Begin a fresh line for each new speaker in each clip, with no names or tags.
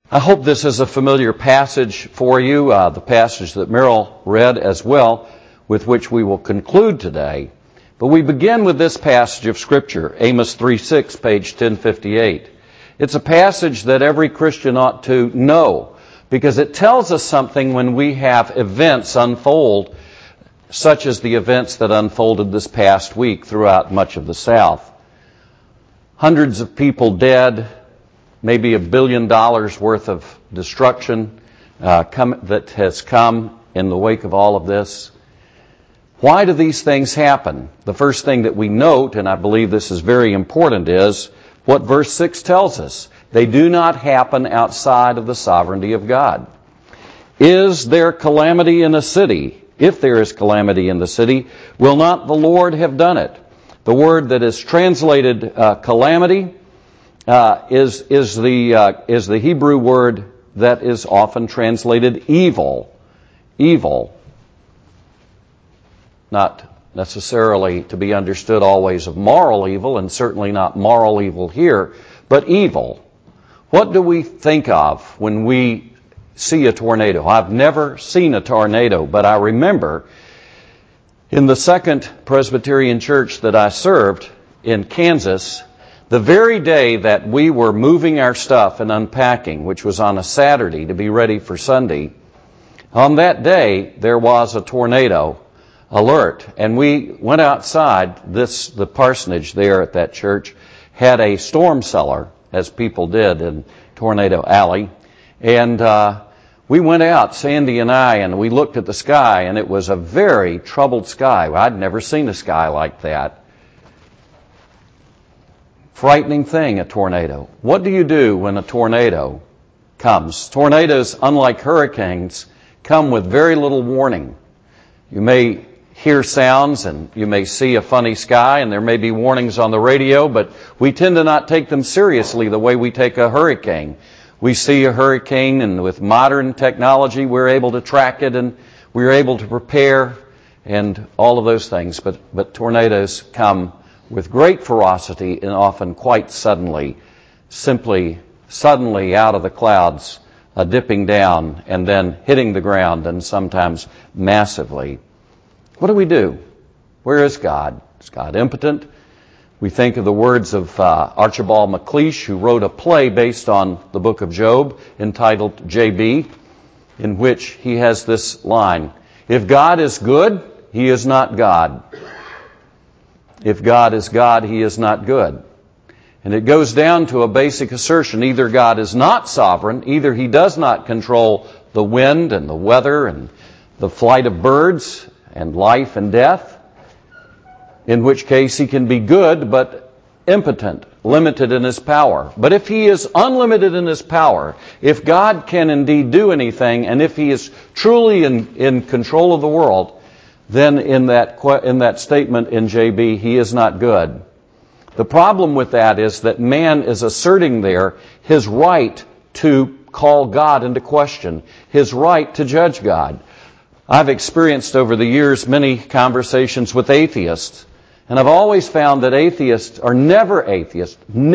I hope this is a familiar passage for you, the passage that Merrill read as well, with which we will conclude today. But we begin with this passage of Scripture, Amos 3:6, page 1058. It's a passage that every Christian ought to know, because it tells us something when we have events unfold, such as the events that unfolded this past week throughout much of the South. Hundreds of people dead, maybe $1 billion worth of destruction that has come in the wake of all of this. Why do these things happen? The first thing that we note, and I believe this is very important, is what verse 6 tells us. They do not happen outside of the sovereignty of God. Is there calamity in a city? If there is calamity in the city, will not the Lord have done it? The word that is translated calamity is the Hebrew word that is often translated evil. Evil. Not necessarily to be understood always of moral evil, and certainly not moral evil here, but evil. What do we think of when we see a tornado? I've never seen a tornado, but I remember in the Second Presbyterian Church that I served in Kansas, the very day that we were moving our stuff and unpacking, which was on a Saturday to be ready for Sunday, on that day there was a tornado alert, and we went outside. The parsonage there at that church had a storm cellar, as people did in Tornado Alley, and we went out, Sandy and I, and we looked at the sky, and it was a very troubled sky. I'd never seen a sky like that. Frightening thing, a tornado. What do you do when a tornado comes? Tornadoes, unlike hurricanes, come with very little warning. You may hear sounds and you may see a funny sky, and there may be warnings on the radio, but we tend to not take them seriously the way we take a hurricane. We see a hurricane, and with modern technology we're able to track it and we're able to prepare and all of those things. But tornadoes come with great ferocity and often quite suddenly, simply suddenly out of the clouds, dipping down and then hitting the ground, and sometimes massively. What do we do? Where is God? Is God impotent? We think of the words of Archibald MacLeish, who wrote a play based on the book of Job entitled J.B., in which he has this line: if God is good, he is not God. If God is God, he is not good. And it goes down to a basic assertion: either God is not sovereign, either he does not control the wind and the weather and the flight of birds and life and death, in which case he can be good but impotent, limited in his power. But if he is unlimited in his power, if God can indeed do anything, and if he is truly in control of the world, then in that statement in J.B., he is not good. The problem with that is that man is asserting there his right to call God into question, his right to judge God. I've experienced over the years many conversations with atheists, and I've always found that atheists are never atheists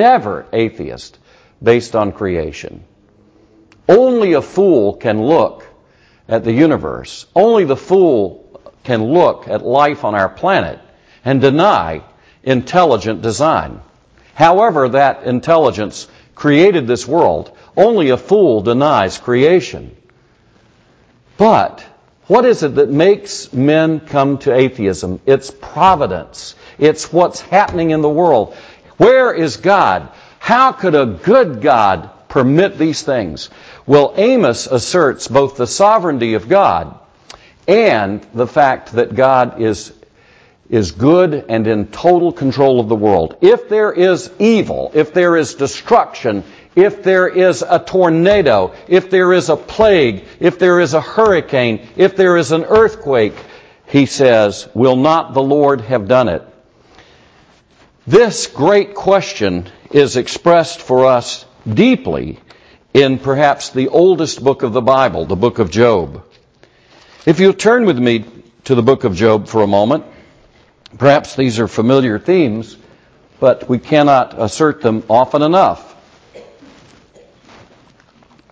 based on creation. Only a fool can look at the universe. Only the fool can look at life on our planet and deny intelligent design. However that intelligence created this world, only a fool denies creation. But what is it that makes men come to atheism? It's providence. It's what's happening in the world. Where is God? How could a good God permit these things? Well, Amos asserts both the sovereignty of God and the fact that God is good and in total control of the world. If there is evil, if there is destruction, if there is a tornado, if there is a plague, if there is a hurricane, if there is an earthquake, he says, will not the Lord have done it? This great question is expressed for us deeply in perhaps the oldest book of the Bible, the book of Job. If you'll turn with me to the book of Job for a moment, perhaps these are familiar themes, but we cannot assert them often enough.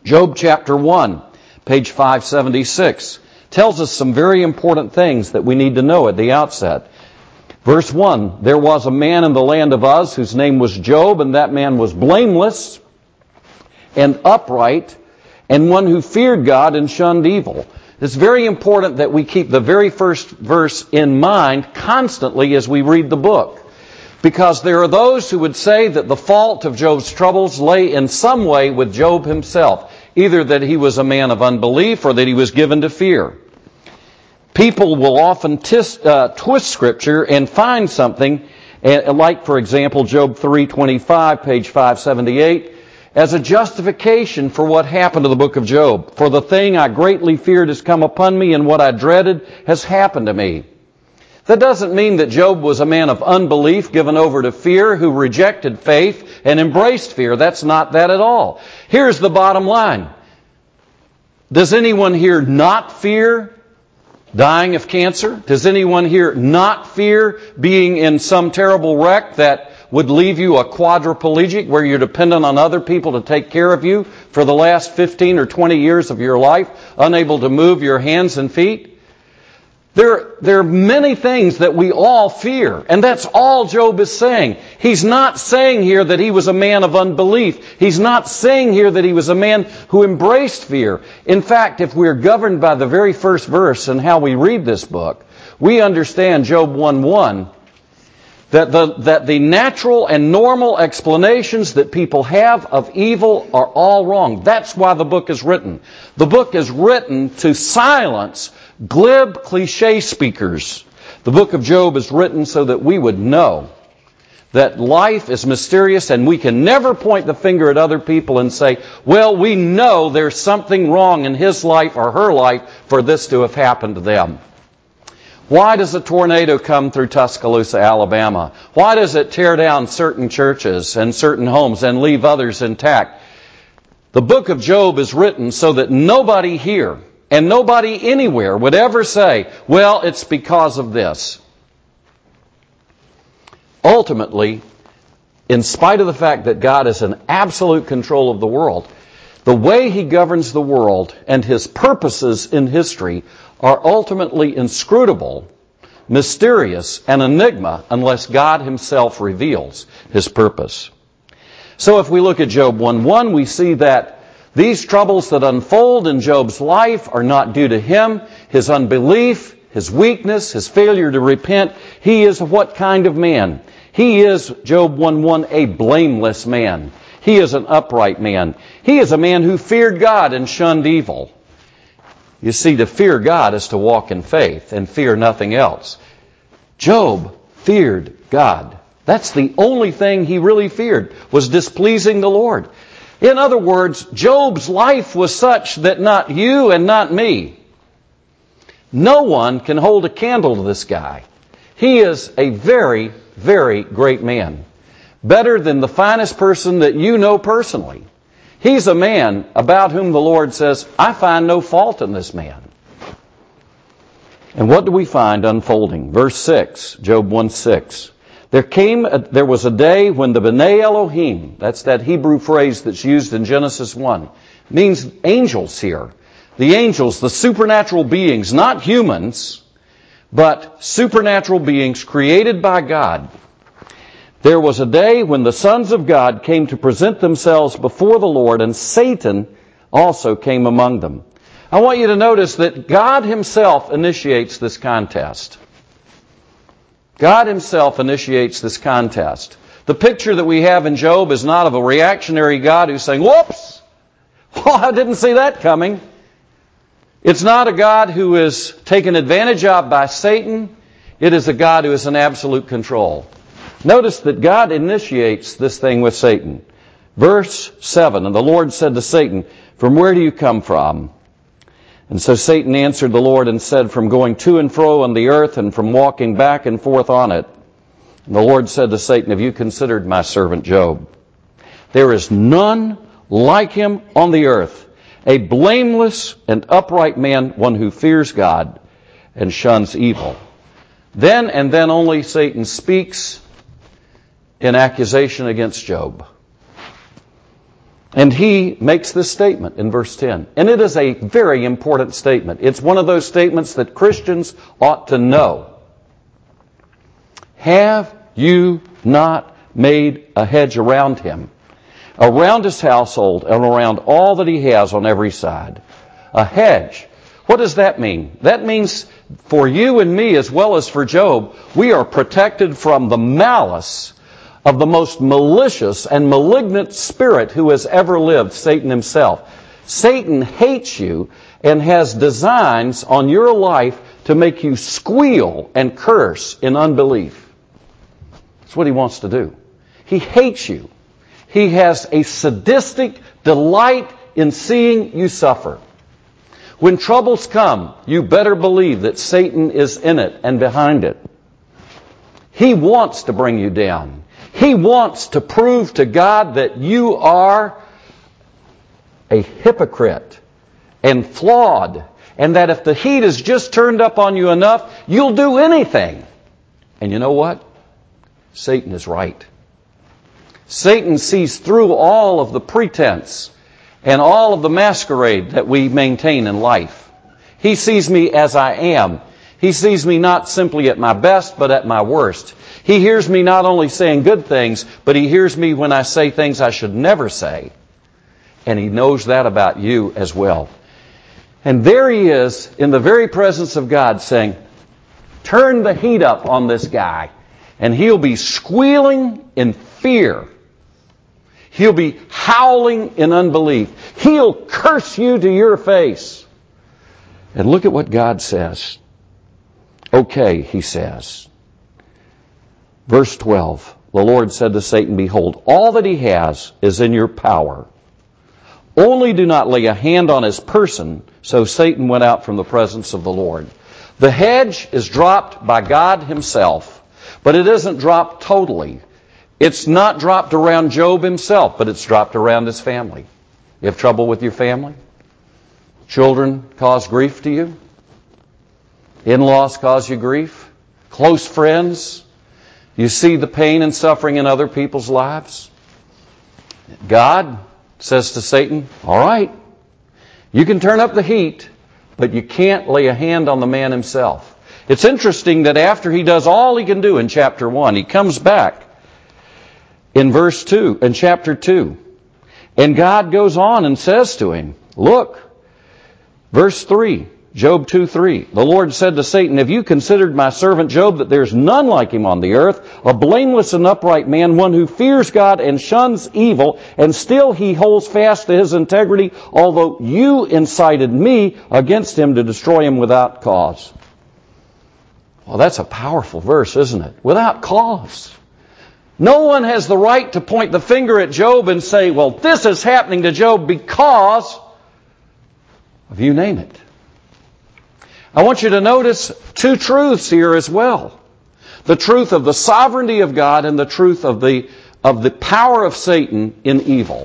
Job chapter 1, page 576, tells us some very important things that we need to know at the outset. Verse 1, there was a man in the land of Uz whose name was Job, and that man was blameless and upright, and one who feared God and shunned evil. It's very important that we keep the very first verse in mind constantly as we read the book, because there are those who would say that the fault of Job's troubles lay in some way with Job himself, either that he was a man of unbelief or that he was given to fear. People will often twist Scripture and find something, like, for example, Job 3:25, page 578, as a justification for what happened to the book of Job. For the thing I greatly feared has come upon me, and what I dreaded has happened to me. That doesn't mean that Job was a man of unbelief given over to fear who rejected faith and embraced fear. That's not that at all. Here's the bottom line. Does anyone here not fear dying of cancer? Does anyone here not fear being in some terrible wreck that would leave you a quadriplegic where you're dependent on other people to take care of you for the last 15 or 20 years of your life, unable to move your hands and feet? There are many things that we all fear, and that's all Job is saying. He's not saying here that he was a man of unbelief. He's not saying here that he was a man who embraced fear. In fact, if we're governed by the very first verse and how we read this book, we understand Job 1:1, that the natural and normal explanations that people have of evil are all wrong. That's why the book is written. The book is written to silence glib cliche speakers. The book of Job is written so that we would know that life is mysterious, and we can never point the finger at other people and say, well, we know there's something wrong in his life or her life for this to have happened to them. Why does a tornado come through Tuscaloosa, Alabama? Why does it tear down certain churches and certain homes and leave others intact? The book of Job is written so that nobody here and nobody anywhere would ever say, well, it's because of this. Ultimately, in spite of the fact that God is in absolute control of the world, the way He governs the world and His purposes in history are ultimately inscrutable, mysterious, and enigma unless God Himself reveals His purpose. So if we look at Job 1:1, we see that these troubles that unfold in Job's life are not due to him, his unbelief, his weakness, his failure to repent. He is what kind of man? He is, Job 1:1, a blameless man. He is an upright man. He is a man who feared God and shunned evil. You see, to fear God is to walk in faith and fear nothing else. Job feared God. That's the only thing he really feared, was displeasing the Lord. In other words, Job's life was such that not you and not me, no one can hold a candle to this guy. He is a very, very great man. Better than the finest person that you know personally. He's a man about whom the Lord says, I find no fault in this man. And what do we find unfolding? Verse 6, Job 1:6. There was a day when the B'nai Elohim, that's that Hebrew phrase that's used in Genesis 1, means angels here. The angels, the supernatural beings, not humans, but supernatural beings created by God. There was a day when the sons of God came to present themselves before the Lord, and Satan also came among them. I want you to notice that God Himself initiates this contest. God Himself initiates this contest. The picture that we have in Job is not of a reactionary God who's saying, whoops, well, I didn't see that coming. It's not a God who is taken advantage of by Satan. It is a God who is in absolute control. Notice that God initiates this thing with Satan. Verse 7, and the Lord said to Satan, from where do you come from? And so Satan answered the Lord and said, from going to and fro on the earth and from walking back and forth on it. And the Lord said to Satan, have you considered my servant Job? There is none like him on the earth, a blameless and upright man, one who fears God and shuns evil. Then and then only Satan speaks in accusation against Job. And he makes this statement in verse 10. And it is a very important statement. It's one of those statements that Christians ought to know. Have you not made a hedge around him, around his household, and around all that he has on every side? A hedge. What does that mean? That means for you and me, as well as for Job, we are protected from the malice of the most malicious and malignant spirit who has ever lived, Satan himself. Satan hates you and has designs on your life to make you squeal and curse in unbelief. That's what he wants to do. He hates you. He has a sadistic delight in seeing you suffer. When troubles come, you better believe that Satan is in it and behind it. He wants to bring you down. He wants to prove to God that you are a hypocrite and flawed, and that if the heat is just turned up on you enough, you'll do anything. And you know what? Satan is right. Satan sees through all of the pretense and all of the masquerade that we maintain in life. He sees me as I am. He sees me not simply at my best, but at my worst. He hears me not only saying good things, but he hears me when I say things I should never say. And he knows that about you as well. And there he is in the very presence of God saying, turn the heat up on this guy. And he'll be squealing in fear. He'll be howling in unbelief. He'll curse you to your face. And look at what God says. Okay, he says. Verse 12, the Lord said to Satan, behold, all that he has is in your power. Only do not lay a hand on his person. So Satan went out from the presence of the Lord. The hedge is dropped by God himself, but it isn't dropped totally. It's not dropped around Job himself, but it's dropped around his family. You have trouble with your family? Children cause grief to you? In-laws cause you grief? Close friends? You see the pain and suffering in other people's lives? God says to Satan, all right, you can turn up the heat, but you can't lay a hand on the man himself. It's interesting that after he does all he can do in chapter 1, he comes back in verse 2, in chapter 2. And God goes on and says to him, look, verse 3, Job 2:3. The Lord said to Satan, have you considered my servant Job, that there's none like him on the earth, a blameless and upright man, one who fears God and shuns evil, and still he holds fast to his integrity, although you incited me against him to destroy him without cause. Well, that's a powerful verse, isn't it? Without cause. No one has the right to point the finger at Job and say, well, this is happening to Job because of you name it. I want you to notice two truths here as well. The truth of the sovereignty of God and the truth of the power of Satan in evil.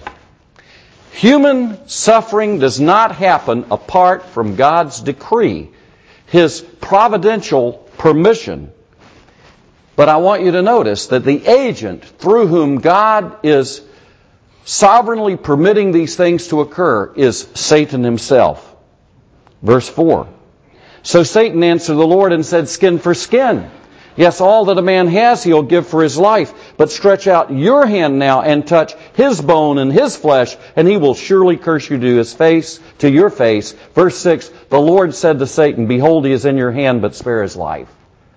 Human suffering does not happen apart from God's decree, His providential permission. But I want you to notice that the agent through whom God is sovereignly permitting these things to occur is Satan himself. Verse 4. So Satan answered the Lord and said, skin for skin. Yes, all that a man has he'll give for his life. But stretch out your hand now and touch his bone and his flesh, and he will surely curse you to your face. Verse 6, the Lord said to Satan, behold, he is in your hand, but spare his life.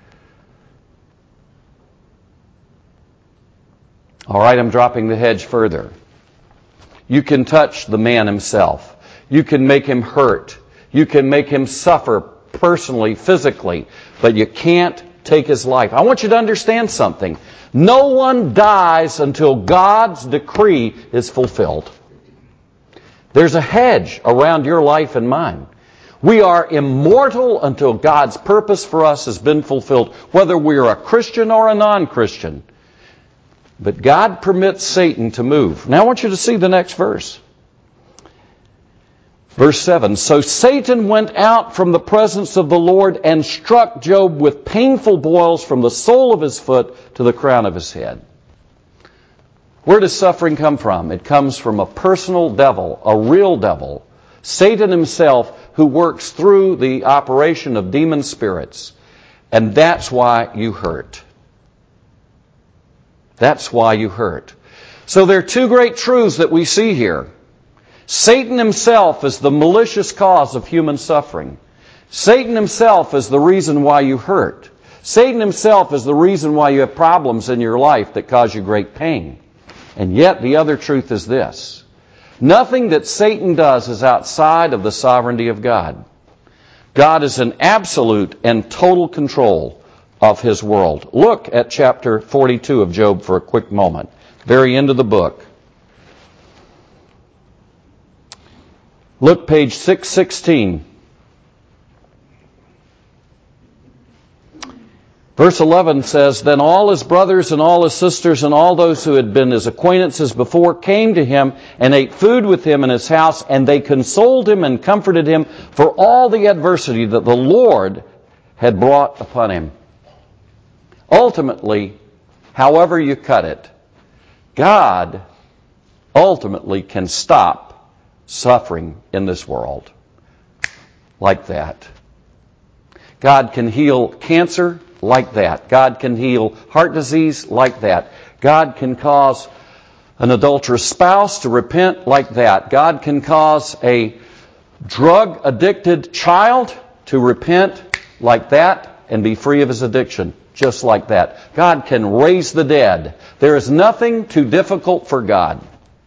All right, I'm dropping the hedge further. You can touch the man himself. You can make him hurt. You can make him suffer personally, physically, but you can't take his life. I want you to understand something. No one dies until God's decree is fulfilled. There's a hedge around your life and mine. We are immortal until God's purpose for us has been fulfilled, whether we're a Christian or a non-Christian. But God permits Satan to move. Now I want you to see the next verse. Verse 7, so Satan went out from the presence of the Lord and struck Job with painful boils from the sole of his foot to the crown of his head. Where does suffering come from? It comes from a personal devil, a real devil, Satan himself, who works through the operation of demon spirits. And that's why you hurt. That's why you hurt. So there are two great truths that we see here. Satan himself is the malicious cause of human suffering. Satan himself is the reason why you hurt. Satan himself is the reason why you have problems in your life that cause you great pain. And yet the other truth is this. Nothing that Satan does is outside of the sovereignty of God. God is in absolute and total control of His world. Look at chapter 42 of Job for a quick moment. Very end of the book. Look, page 616. Verse 11 says, Then all his brothers and all his sisters and all those who had been his acquaintances before came to him and ate food with him in his house, and they consoled him and comforted him for all the adversity that the Lord had brought upon him. Ultimately, however you cut it, God ultimately can stop suffering in this world like that. God can heal cancer like that. God can heal heart disease like that. God can cause an adulterous spouse to repent like that. God can cause a drug-addicted child to repent like that and be free of his addiction, just like that. God can raise the dead. There is nothing too difficult for God.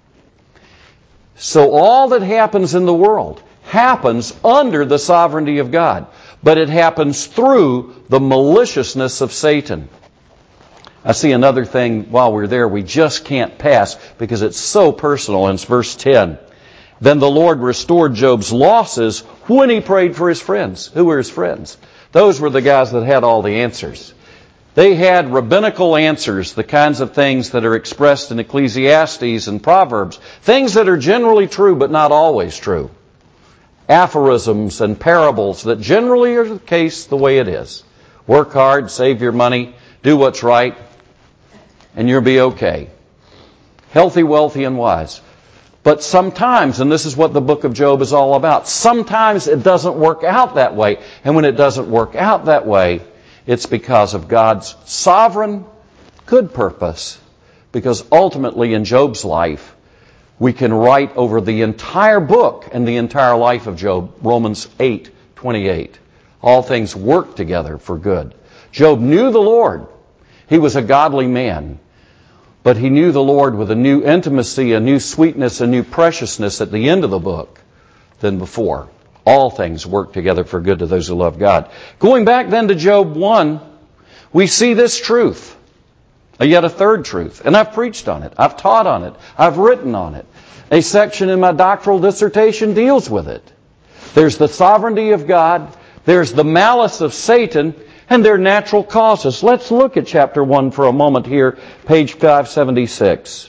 So all that happens in the world happens under the sovereignty of God. But it happens through the maliciousness of Satan. I see another thing while we're there we just can't pass because it's so personal. And it's verse 10. Then the Lord restored Job's losses when he prayed for his friends. Who were his friends? Those were the guys that had all the answers. They had rabbinical answers, the kinds of things that are expressed in Ecclesiastes and Proverbs. Things that are generally true but not always true. Aphorisms and parables that generally are the case the way it is. Work hard, save your money, do what's right, and you'll be okay. Healthy, wealthy, and wise. But sometimes, and this is what the book of Job is all about, sometimes it doesn't work out that way. And when it doesn't work out that way, it's because of God's sovereign good purpose. Because ultimately in Job's life, we can write over the entire book and the entire life of Job, Romans 8:28. All things work together for good. Job knew the Lord. He was a godly man. But he knew the Lord with a new intimacy, a new sweetness, a new preciousness at the end of the book than before. All things work together for good to those who love God. Going back then to Job 1, we see this truth. Yet a third truth. And I've preached on it. I've taught on it. I've written on it. A section in my doctoral dissertation deals with it. There's the sovereignty of God. There's the malice of Satan. And their natural causes. Let's look at chapter 1 for a moment here. Page 576.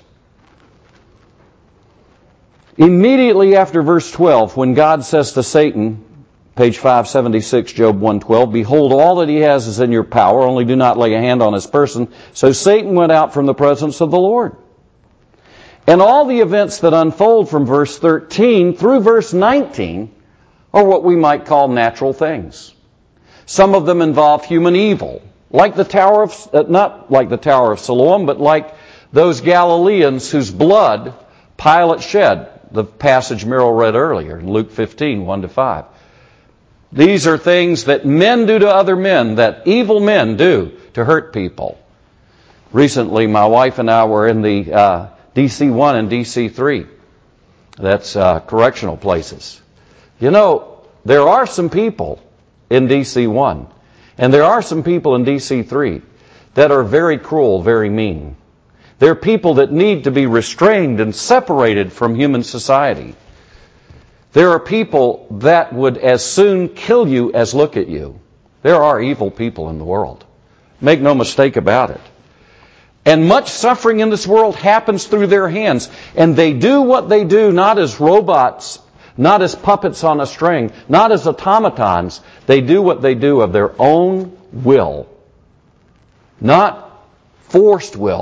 Immediately after verse 12, when God says to Satan, page 576, Job 1:12, Behold, all that he has is in your power, only do not lay a hand on his person. So Satan went out from the presence of the Lord. And all the events that unfold from verse 13 through verse 19 are what we might call natural things. Some of them involve human evil, like the Tower of, not like the Tower of Siloam, but like those Galileans whose blood Pilate shed, the passage Merrill read earlier in Luke 15, 1-5. These are things that men do to other men, that evil men do to hurt people. Recently, my wife and I were in the DC-1 and DC-3. That's correctional places. You know, there are some people in DC-1, and there are some people in DC-3 that are very cruel, very mean. They're people that need to be restrained and separated from human society. There are people that would as soon kill you as look at you. There are evil people in the world. Make no mistake about it. And much suffering in this world happens through their hands. And they do what they do not as robots, not as puppets on a string, not as automatons. They do what they do of their own will. Not forced will,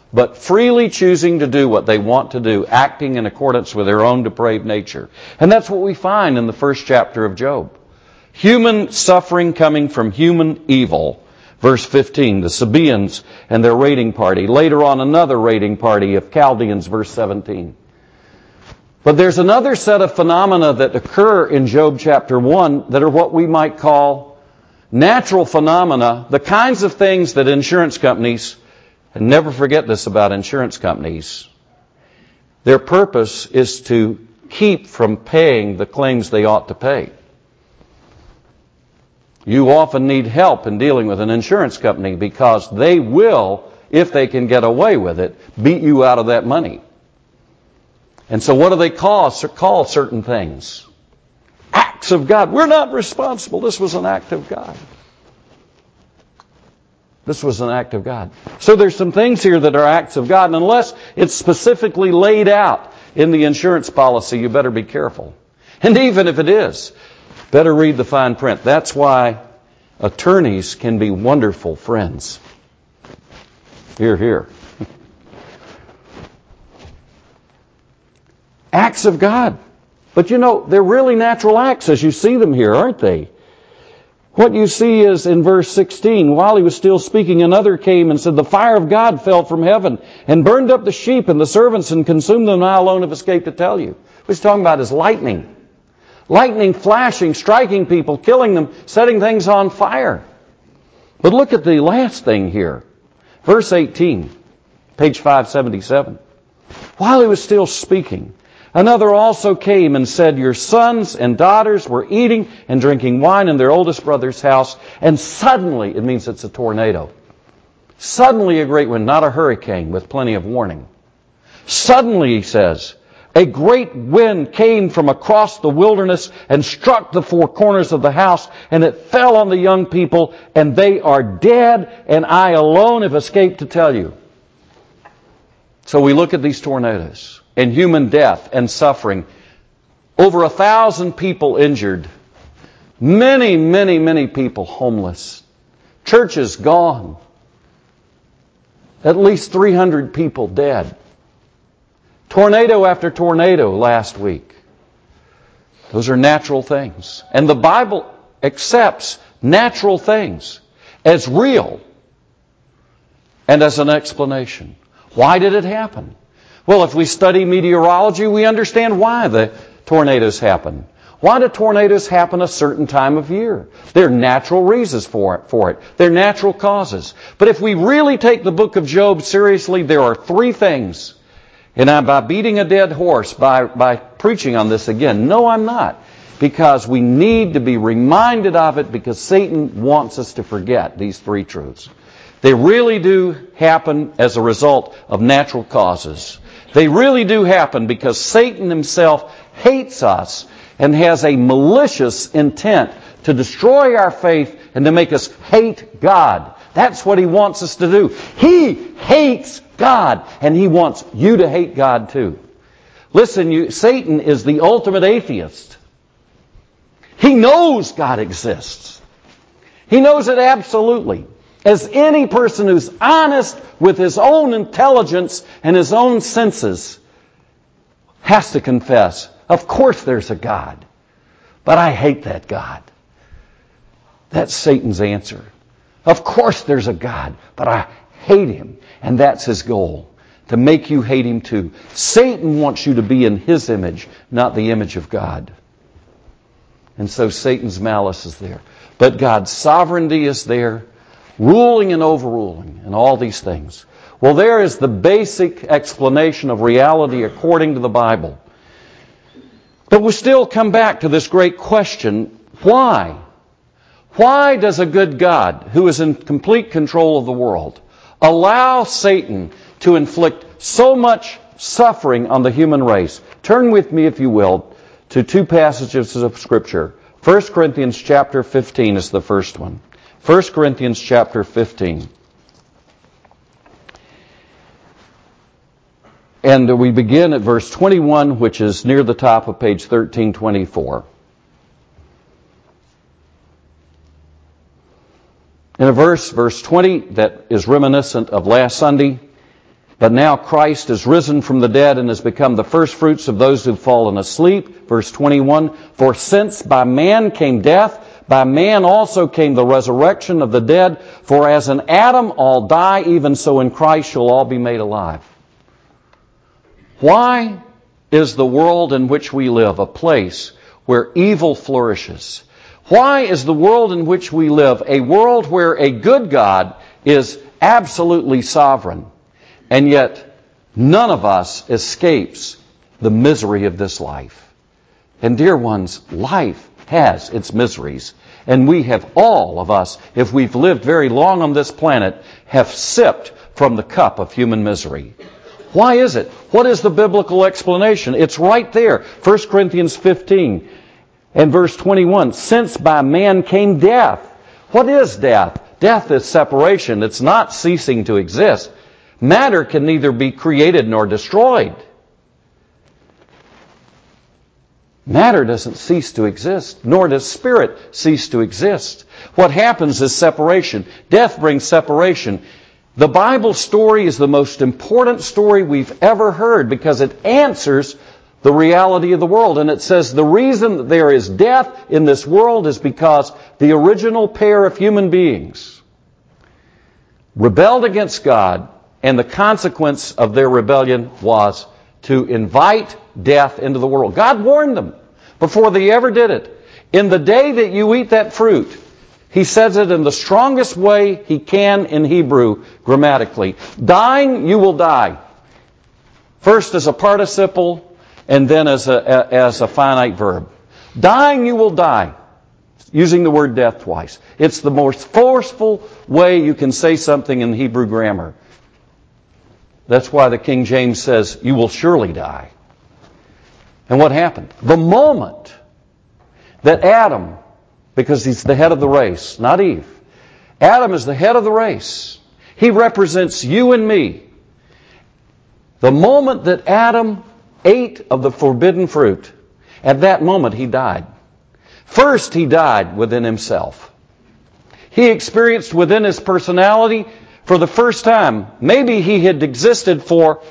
but freely choosing to do what they want to do, acting in accordance with their own depraved nature. And that's what we find in the first chapter of Job. Human suffering coming from human evil. Verse 15, the Sabaeans and their raiding party. Later on, another raiding party of Chaldeans, verse 17. But there's another set of phenomena that occur in Job chapter 1 that are what we might call natural phenomena, the kinds of things that insurance companies, and never forget this about insurance companies, their purpose is to keep from paying the claims they ought to pay. You often need help in dealing with an insurance company because they will, if they can get away with it, beat you out of that money. And so what do they call certain things? Acts of God. We're not responsible. This was an act of God. This was an act of God. So there's some things here that are acts of God, and unless it's specifically laid out in the insurance policy, you better be careful. And even if it is, better read the fine print. That's why attorneys can be wonderful friends. Hear, hear. Acts of God. But you know, they're really natural acts as you see them here, aren't they? What you see is in verse 16, while he was still speaking, another came and said, the fire of God fell from heaven and burned up the sheep and the servants and consumed them. I alone have escaped to tell you. What he's talking about is lightning. Lightning flashing, striking people, killing them, setting things on fire. But look at the last thing here. Verse 18, page 577. While he was still speaking, another also came and said, your sons and daughters were eating and drinking wine in their oldest brother's house. And suddenly, it means it's a tornado. Suddenly a great wind, not a hurricane with plenty of warning. Suddenly, he says, a great wind came from across the wilderness and struck the four corners of the house, and it fell on the young people, and they are dead, and I alone have escaped to tell you. So we look at these tornadoes and human death and suffering. Over 1,000 people injured. Many, many, many people homeless. Churches gone. At least 300 people dead. Tornado after tornado last week. Those are natural things. And the Bible accepts natural things as real and as an explanation. Why did it happen? Well, if we study meteorology, we understand why the tornadoes happen. Why do tornadoes happen a certain time of year? There are natural reasons for it. They're natural causes. But if we really take the book of Job seriously, there are three things. And I'm by beating a dead horse, by preaching on this again. No, I'm not. Because we need to be reminded of it because Satan wants us to forget these three truths. They really do happen as a result of natural causes. They really do happen because Satan himself hates us and has a malicious intent to destroy our faith and to make us hate God. That's what he wants us to do. He hates God, and he wants you to hate God too. Listen, Satan is the ultimate atheist. He knows God exists. He knows it absolutely. As any person who's honest with his own intelligence and his own senses has to confess, of course there's a God, but I hate that God. That's Satan's answer. Of course there's a God, but I hate him. And that's his goal, to make you hate him too. Satan wants you to be in his image, not the image of God. And so Satan's malice is there. But God's sovereignty is there, ruling and overruling, and all these things. Well, there is the basic explanation of reality according to the Bible. But we still come back to this great question, why? Why does a good God, who is in complete control of the world, allow Satan to inflict so much suffering on the human race? Turn with me, if you will, to two passages of Scripture. 1 Corinthians chapter 15 is the first one. 1 Corinthians chapter 15. And we begin at verse 21, which is near the top of page 1324. In a verse 20, that is reminiscent of last Sunday, But now Christ is risen from the dead and has become the firstfruits of those who've fallen asleep. Verse 21, for since by man came death, by man also came the resurrection of the dead. For as in Adam all die, even so in Christ shall all be made alive. Why is the world in which we live a place where evil flourishes? Why is the world in which we live a world where a good God is absolutely sovereign, and yet none of us escapes the misery of this life? And dear ones, life has its miseries. And we have, all of us, if we've lived very long on this planet, have sipped from the cup of human misery. Why is it? What is the biblical explanation? It's right there. 1 Corinthians 15 and verse 21. Since by man came death. What is death? Death is separation. It's not ceasing to exist. Matter can neither be created nor destroyed. Matter doesn't cease to exist, nor does spirit cease to exist. What happens is separation. Death brings separation. The Bible story is the most important story we've ever heard because it answers the reality of the world. And it says the reason that there is death in this world is because the original pair of human beings rebelled against God, and the consequence of their rebellion was to invite death into the world. God warned them before they ever did it. In the day that you eat that fruit, He says it in the strongest way He can in Hebrew grammatically. Dying, you will die. First as a participle and then as a finite verb. Dying, you will die. Using the word death twice. It's the most forceful way you can say something in Hebrew grammar. That's why the King James says, you will surely die. And what happened? The moment that Adam, because he's the head of the race, not Eve. Adam is the head of the race. He represents you and me. The moment that Adam ate of the forbidden fruit, at that moment he died. First, he died within himself. He experienced within his personality for the first time, maybe he had existed for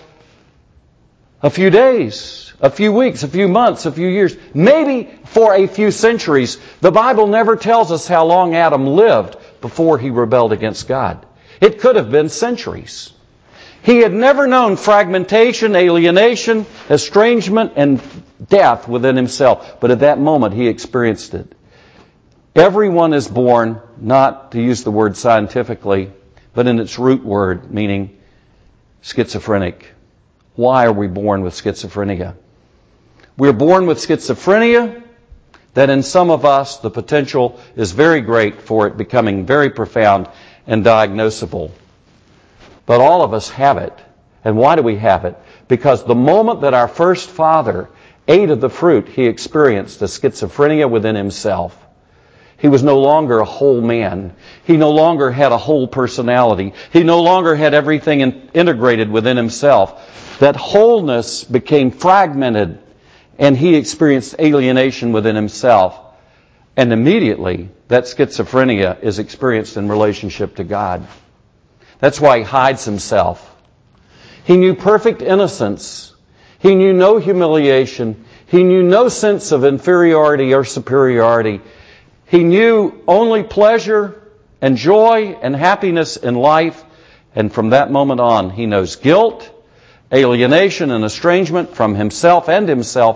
a few days, a few weeks, a few months, a few years, maybe for a few centuries. The Bible never tells us how long Adam lived before he rebelled against God. It could have been centuries. He had never known fragmentation, alienation, estrangement, and death within himself. But at that moment, he experienced it. Everyone is born, not to use the word scientifically, but in its root word, meaning schizophrenic. Why are we born with schizophrenia? We're born with schizophrenia that in some of us the potential is very great for it becoming very profound and diagnosable. But all of us have it. And why do we have it? Because the moment that our first father ate of the fruit, he experienced a schizophrenia within himself. He was no longer a whole man. He no longer had a whole personality. He no longer had everything integrated within himself. That wholeness became fragmented, and he experienced alienation within himself. And immediately, that schizophrenia is experienced in relationship to God. That's why he hides himself. He knew perfect innocence. He knew no humiliation. He knew no sense of inferiority or superiority. He knew only pleasure and joy and happiness in life. And from that moment on, he knows guilt, alienation and estrangement from himself and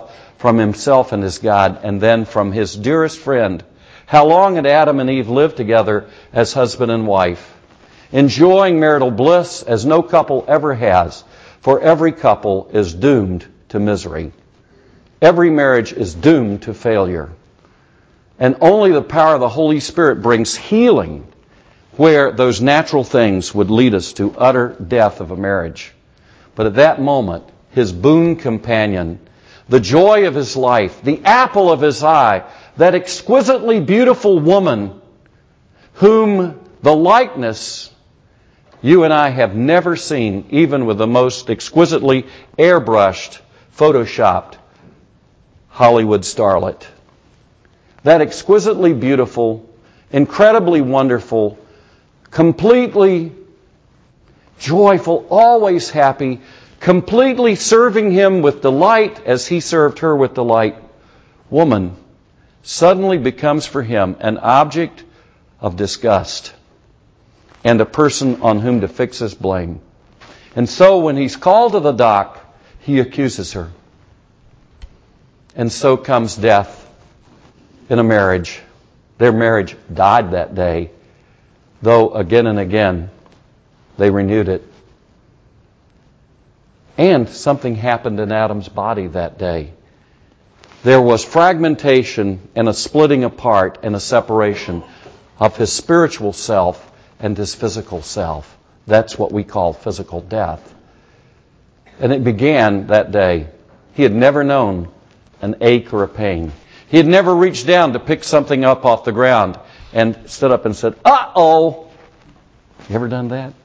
his God, and then from his dearest friend. How long had Adam and Eve lived together as husband and wife? Enjoying marital bliss as no couple ever has, for every couple is doomed to misery. Every marriage is doomed to failure. And only the power of the Holy Spirit brings healing where those natural things would lead us to utter death of a marriage. But at that moment, his boon companion, the joy of his life, the apple of his eye, that exquisitely beautiful woman whom the likeness you and I have never seen, even with the most exquisitely airbrushed, photoshopped Hollywood starlet. That exquisitely beautiful, incredibly wonderful, completely joyful, always happy, completely serving him with delight as he served her with delight, woman suddenly becomes for him an object of disgust and a person on whom to fix his blame. And so when he's called to the dock, he accuses her. And so comes death in a marriage. Their marriage died that day, though again and again they renewed it. And something happened in Adam's body that day. There was fragmentation and a splitting apart and a separation of his spiritual self and his physical self. That's what we call physical death. And it began that day. He had never known an ache or a pain. He had never reached down to pick something up off the ground and stood up and said, "Uh-oh." You ever done that?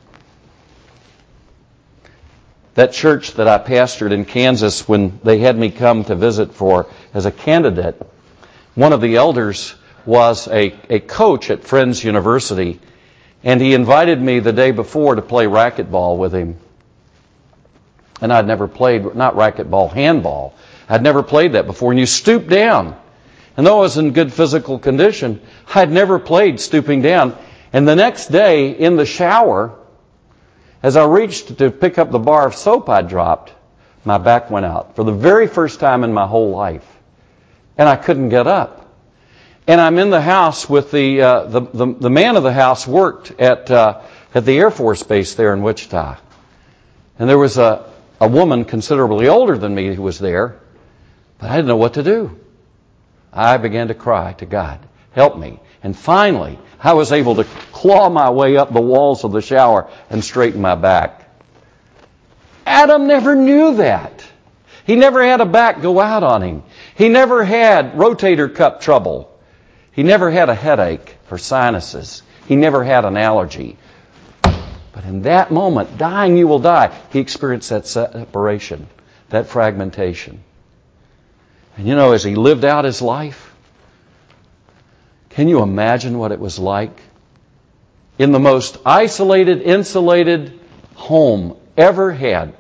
That church that I pastored in Kansas, when they had me come to visit as a candidate, one of the elders was a coach at Friends University, and he invited me the day before to play racquetball with him. And I'd never played, not racquetball, handball. I'd never played that before. And you stoop down. And though I was in good physical condition, I'd never played stooping down. And the next day, in the shower, as I reached to pick up the bar of soap I'd dropped, my back went out for the very first time in my whole life. And I couldn't get up. And I'm in the house with the man of the house worked at the Air Force Base there in Wichita. And there was a woman considerably older than me who was there, but I didn't know what to do. I began to cry to God, "Help me." And finally, I was able to claw my way up the walls of the shower and straighten my back. Adam never knew that. He never had a back go out on him. He never had rotator cuff trouble. He never had a headache or sinuses. He never had an allergy. But in that moment, dying you will die, he experienced that separation, that fragmentation. And you know, as he lived out his life, can you imagine what it was like? In the most isolated, insulated home ever had.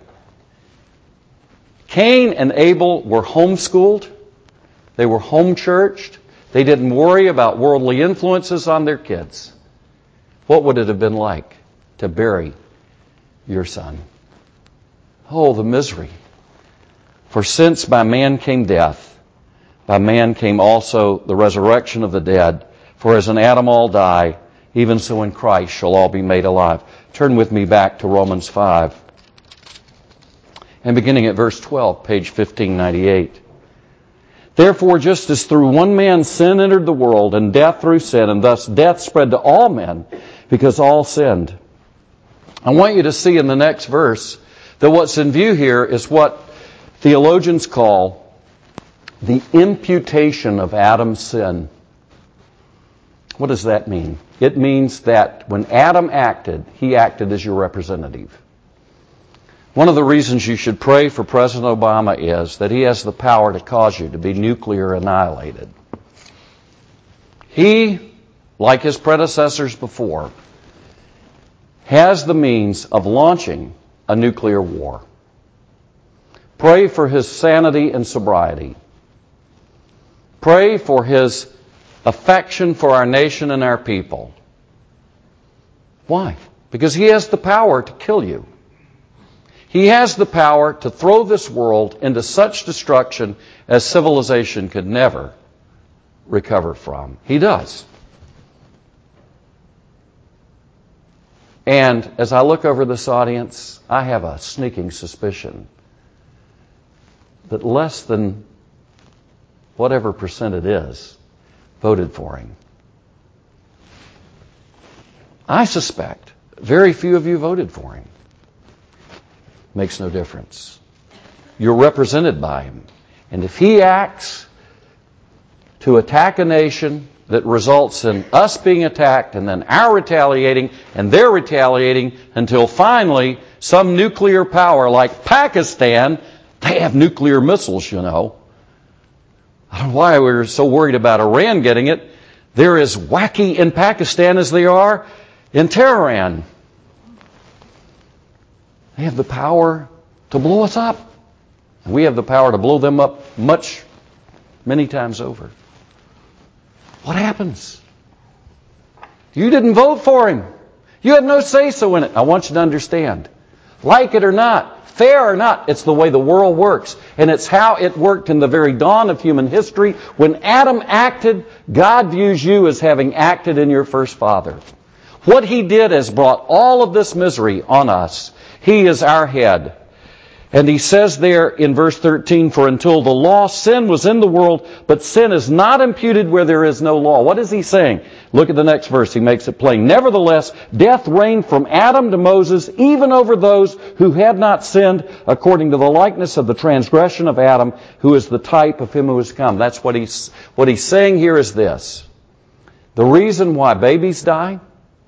Cain and Abel were homeschooled. They were home churched. They didn't worry about worldly influences on their kids. What would it have been like to bury your son? Oh, the misery. For since by man came death, by man came also the resurrection of the dead. For as in Adam all die, even so in Christ shall all be made alive. Turn with me back to Romans 5. And beginning at verse 12, page 1598. Therefore, just as through one man sin entered the world, and death through sin, and thus death spread to all men, because all sinned. I want you to see in the next verse that what's in view here is what theologians call the imputation of Adam's sin. What does that mean? It means that when Adam acted, he acted as your representative. One of the reasons you should pray for President Obama is that he has the power to cause you to be nuclear annihilated. He, like his predecessors before, has the means of launching a nuclear war. Pray for his sanity and sobriety. Pray for his affection for our nation and our people. Why? Because he has the power to kill you. He has the power to throw this world into such destruction as civilization could never recover from. He does. And as I look over this audience, I have a sneaking suspicion that less than whatever percent it is voted for him. I suspect very few of you voted for him. Makes no difference. You're represented by him. And if he acts to attack a nation that results in us being attacked and then our retaliating and they're retaliating until finally some nuclear power like Pakistan, they have nuclear missiles, you know. I don't know why we're so worried about Iran getting it. They're as wacky in Pakistan as they are in Tehran. They have the power to blow us up. And we have the power to blow them up many times over. What happens? You didn't vote for him. You had no say-so in it. I want you to understand. Like it or not, fair or not, it's the way the world works. And it's how it worked in the very dawn of human history. When Adam acted, God views you as having acted in your first father. What he did has brought all of this misery on us. He is our head. And he says there in verse 13, for until the law, sin was in the world, but sin is not imputed where there is no law. What is he saying? Look at the next verse. He makes it plain. Nevertheless, death reigned from Adam to Moses, even over those who had not sinned, according to the likeness of the transgression of Adam, who is the type of him who is come. That's what he's saying here is this. The reason why babies die,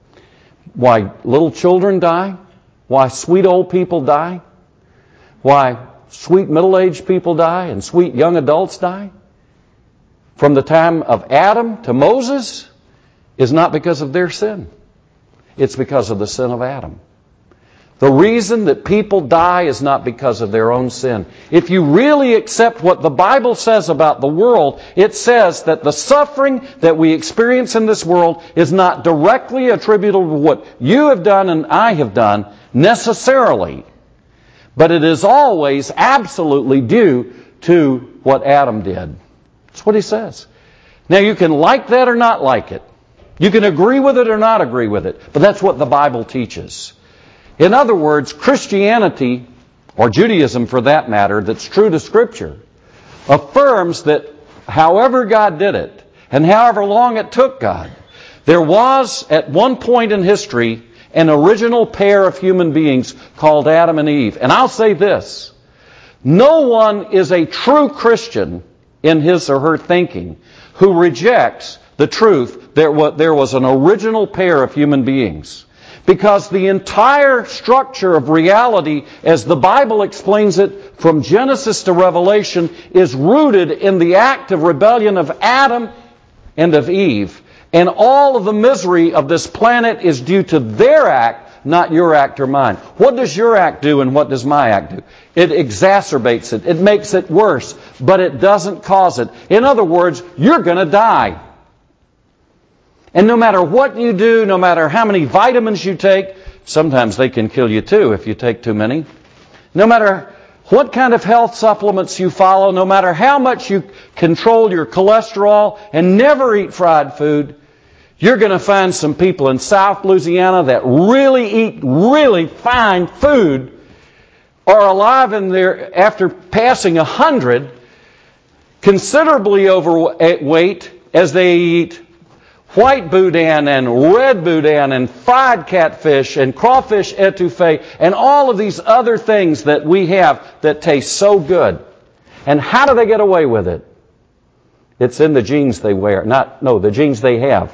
why little children die, why sweet old people die, why sweet middle-aged people die and sweet young adults die from the time of Adam to Moses is not because of their sin. It's because of the sin of Adam. The reason that people die is not because of their own sin. If you really accept what the Bible says about the world, it says that the suffering that we experience in this world is not directly attributable to what you have done and I have done necessarily. But it is always absolutely due to what Adam did. That's what he says. Now you can like that or not like it. You can agree with it or not agree with it. But that's what the Bible teaches. In other words, Christianity, or Judaism for that matter, that's true to Scripture, affirms that however God did it, and however long it took God, there was at one point in history an original pair of human beings called Adam and Eve. And I'll say this, no one is a true Christian in his or her thinking who rejects the truth that there was an original pair of human beings. Because the entire structure of reality, as the Bible explains it from Genesis to Revelation, is rooted in the act of rebellion of Adam and of Eve. And all of the misery of this planet is due to their act, not your act or mine. What does your act do and what does my act do? It exacerbates it. It makes it worse, but it doesn't cause it. In other words, you're going to die. And no matter what you do, no matter how many vitamins you take, sometimes they can kill you too if you take too many. No matter what kind of health supplements you follow, no matter how much you control your cholesterol and never eat fried food, you're going to find some people in South Louisiana that really eat really fine food are alive in there after passing 100, considerably overweight as they eat white boudin and red boudin and fried catfish and crawfish etouffee and all of these other things that we have that taste so good. And how do they get away with it? It's in the genes they wear. The genes they have.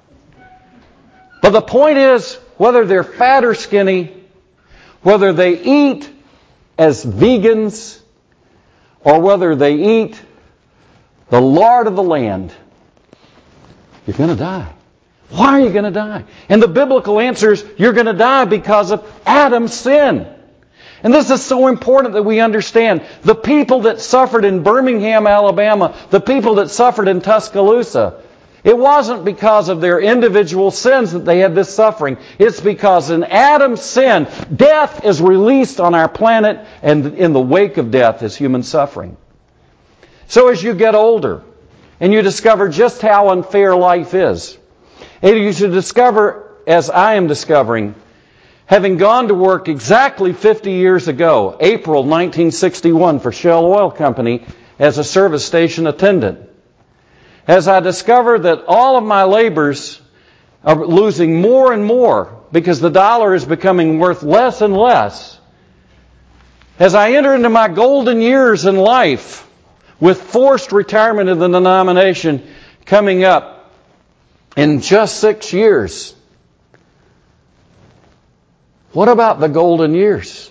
But the point is, whether they're fat or skinny, whether they eat as vegans, or whether they eat the lard of the land, you're going to die. Why are you going to die? And the biblical answer is, you're going to die because of Adam's sin. And this is so important that we understand. The people that suffered in Birmingham, Alabama, the people that suffered in Tuscaloosa, it wasn't because of their individual sins that they had this suffering. It's because in Adam's sin, death is released on our planet, and in the wake of death is human suffering. So as you get older, and you discover just how unfair life is, and you should discover, as I am discovering, having gone to work exactly 50 years ago, April 1961, for Shell Oil Company as a service station attendant, as I discover that all of my labors are losing more and more because the dollar is becoming worth less and less, as I enter into my golden years in life with forced retirement of the denomination coming up in just 6 years, what about the golden years?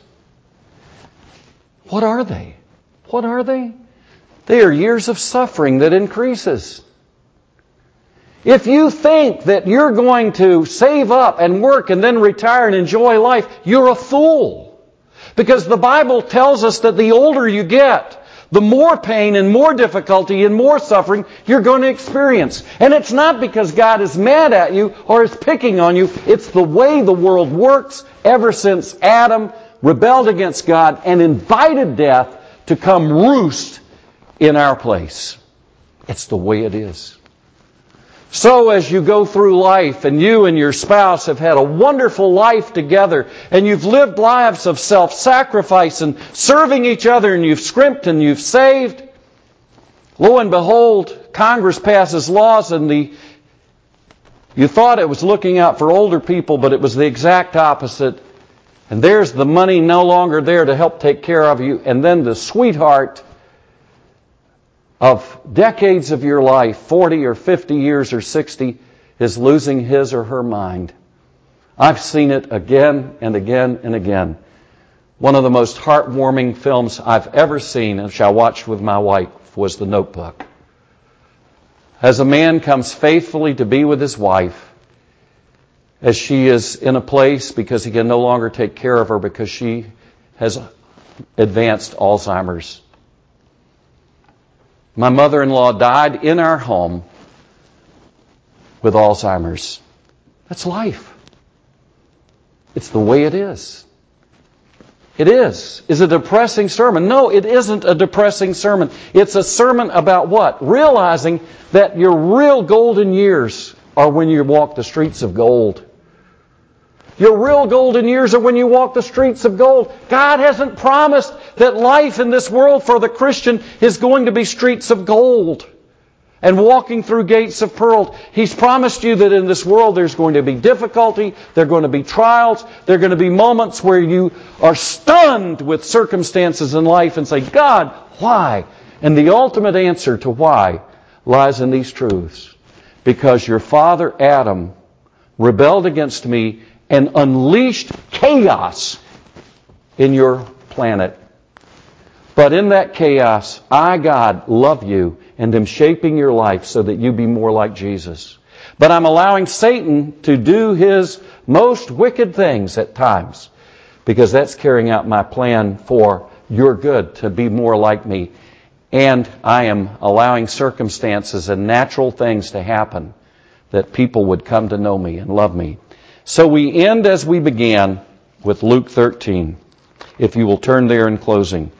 What are they? What are they? They are years of suffering that increases. If you think that you're going to save up and work and then retire and enjoy life, you're a fool. Because the Bible tells us that the older you get, the more pain and more difficulty and more suffering you're going to experience. And it's not because God is mad at you or is picking on you. It's the way the world works ever since Adam rebelled against God and invited death to come roost in our place. It's the way it is. So as you go through life and you and your spouse have had a wonderful life together and you've lived lives of self-sacrifice and serving each other and you've scrimped and you've saved, lo and behold, Congress passes laws and you thought it was looking out for older people, but it was the exact opposite. And there's the money no longer there to help take care of you. And then the sweetheart of decades of your life, 40 or 50 years or 60, is losing his or her mind. I've seen it again and again and again. One of the most heartwarming films I've ever seen, which I watched with my wife, was The Notebook. As a man comes faithfully to be with his wife, as she is in a place because he can no longer take care of her because she has advanced Alzheimer's. My mother-in-law died in our home with Alzheimer's. That's life. It's the way it is. It is. Is it a depressing sermon? No, it isn't a depressing sermon. It's a sermon about what? Realizing that your real golden years are when you walk the streets of gold. Your real golden years are when you walk the streets of gold. God hasn't promised that life in this world for the Christian is going to be streets of gold and walking through gates of pearl. He's promised you that in this world there's going to be difficulty, there are going to be trials, there are going to be moments where you are stunned with circumstances in life and say, God, why? And the ultimate answer to why lies in these truths. Because your father Adam rebelled against me and unleashed chaos in your planet. But in that chaos, I, God, love you and am shaping your life so that you be more like Jesus. But I'm allowing Satan to do his most wicked things at times because that's carrying out my plan for your good, to be more like me. And I am allowing circumstances and natural things to happen that people would come to know me and love me. So we end as we began with Luke 13. If you will turn there in closing.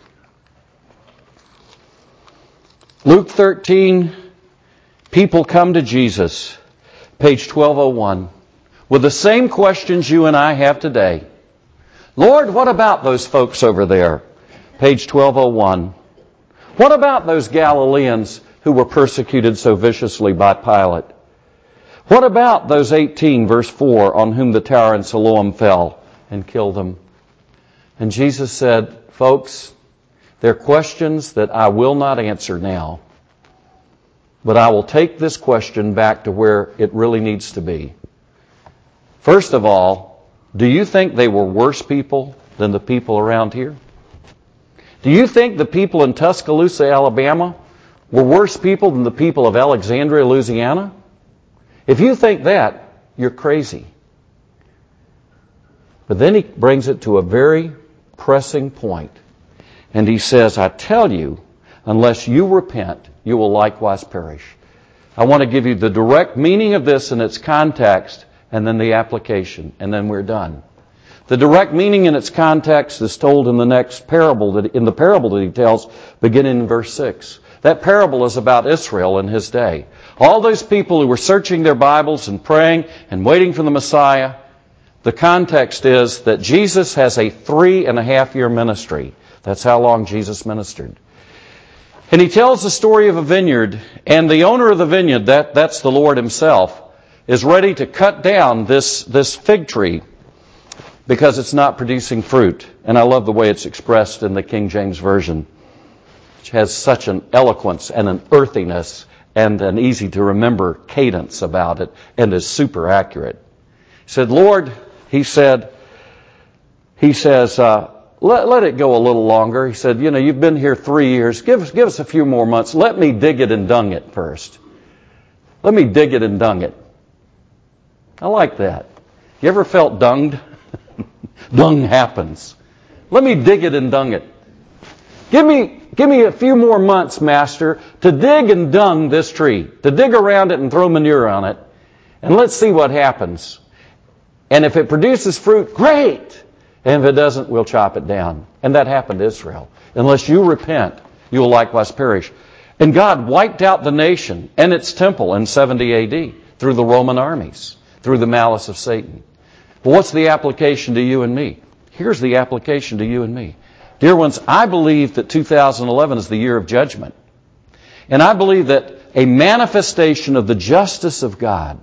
Luke 13, people come to Jesus, page 1201, with the same questions you and I have today. Lord, what about those folks over there? Page 1201. What about those Galileans who were persecuted so viciously by Pilate? What about those 18, verse 4, on whom the tower in Siloam fell and killed them? And Jesus said, folks, they're questions that I will not answer now. But I will take this question back to where it really needs to be. First of all, do you think they were worse people than the people around here? Do you think the people in Tuscaloosa, Alabama, were worse people than the people of Alexandria, Louisiana? If you think that, you're crazy. But then he brings it to a very pressing point. And he says, I tell you, unless you repent, you will likewise perish. I want to give you the direct meaning of this in its context and then the application, and then we're done. The direct meaning in its context is told in the next parable, in the parable that he tells, beginning in verse 6. That parable is about Israel in his day. All those people who were searching their Bibles and praying and waiting for the Messiah. The context is that Jesus has a 3.5-year ministry. That's how long Jesus ministered. And he tells the story of a vineyard, and the owner of the vineyard, that's the Lord himself, is ready to cut down this fig tree because it's not producing fruit. And I love the way it's expressed in the King James Version, which has such an eloquence and an earthiness and an easy-to-remember cadence about it, and is super accurate. He said, Lord, he says, let it go a little longer. He said, you've been here 3 years. Give us a few more months. Let me dig it and dung it first. Let me dig it and dung it. I like that. You ever felt dunged? Dung happens Let me dig it and dung it. Give me a few more months, Master, to dig and dung this tree, to dig around it and throw manure on it, and let's see what happens. And if it produces fruit, great! And if it doesn't, we'll chop it down. And that happened to Israel. Unless you repent, you will likewise perish. And God wiped out the nation and its temple in 70 A.D. through the Roman armies, through the malice of Satan. But what's the application to you and me? Here's the application to you and me. Dear ones, I believe that 2011 is the year of judgment. And I believe that a manifestation of the justice of God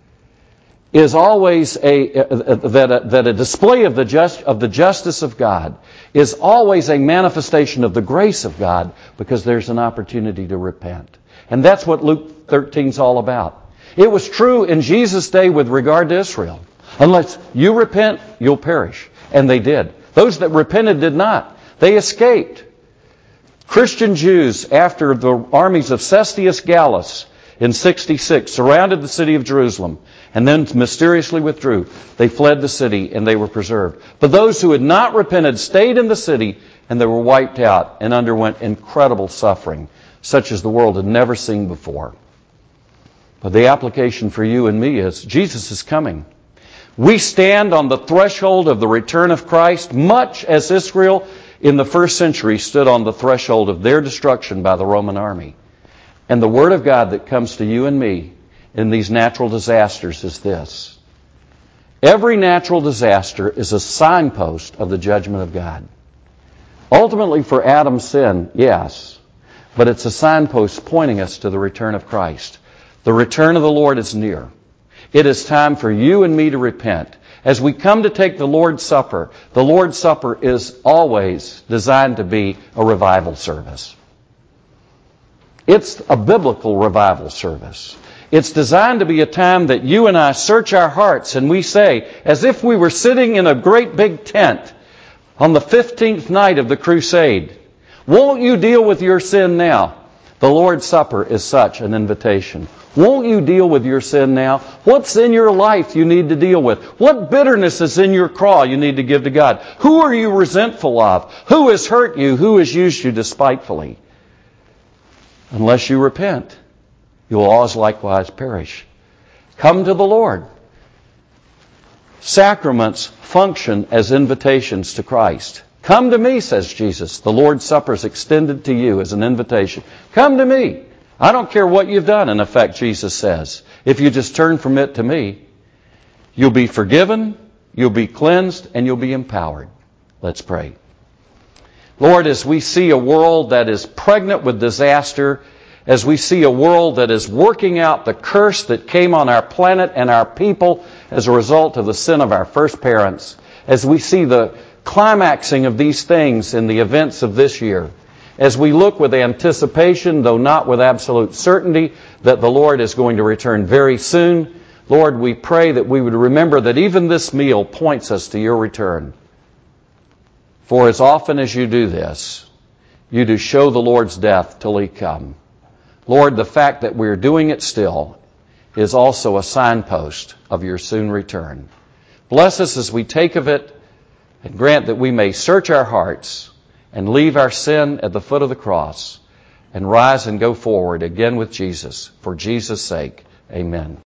is always that a display of the justice of God is always a manifestation of the grace of God, because there's an opportunity to repent. And that's what Luke 13 is all about. It was true in Jesus' day with regard to Israel. Unless you repent, you'll perish. And they did. Those that repented did not. They escaped. Christian Jews, after the armies of Cestius Gallus in 66 surrounded the city of Jerusalem and then mysteriously withdrew, they fled the city and they were preserved. But those who had not repented stayed in the city, and they were wiped out and underwent incredible suffering, such as the world had never seen before. But the application for you and me is, Jesus is coming. We stand on the threshold of the return of Christ, much as Israel in the first century stood on the threshold of their destruction by the Roman army. And the Word of God that comes to you and me in these natural disasters is this. Every natural disaster is a signpost of the judgment of God. Ultimately for Adam's sin, yes, but it's a signpost pointing us to the return of Christ. The return of the Lord is near. It is time for you and me to repent. As we come to take the Lord's Supper is always designed to be a revival service. It's a biblical revival service. It's designed to be a time that you and I search our hearts and we say, as if we were sitting in a great big tent on the 15th night of the crusade, won't you deal with your sin now? The Lord's Supper is such an invitation. Won't you deal with your sin now? What's in your life you need to deal with? What bitterness is in your craw you need to give to God? Who are you resentful of? Who has hurt you? Who has used you despitefully? Unless you repent, you will always likewise perish. Come to the Lord. Sacraments function as invitations to Christ. Come to me, says Jesus. The Lord's Supper is extended to you as an invitation. Come to me. I don't care what you've done, in effect, Jesus says. If you just turn from it to me, you'll be forgiven, you'll be cleansed, and you'll be empowered. Let's pray. Lord, as we see a world that is pregnant with disaster, as we see a world that is working out the curse that came on our planet and our people as a result of the sin of our first parents, as we see the climaxing of these things in the events of this year, as we look with anticipation, though not with absolute certainty, that the Lord is going to return very soon, Lord, we pray that we would remember that even this meal points us to your return. For as often as you do this, you do show the Lord's death till he come. Lord, the fact that we're doing it still is also a signpost of your soon return. Bless us as we take of it, and grant that we may search our hearts and leave our sin at the foot of the cross and rise and go forward again with Jesus. For Jesus' sake, amen.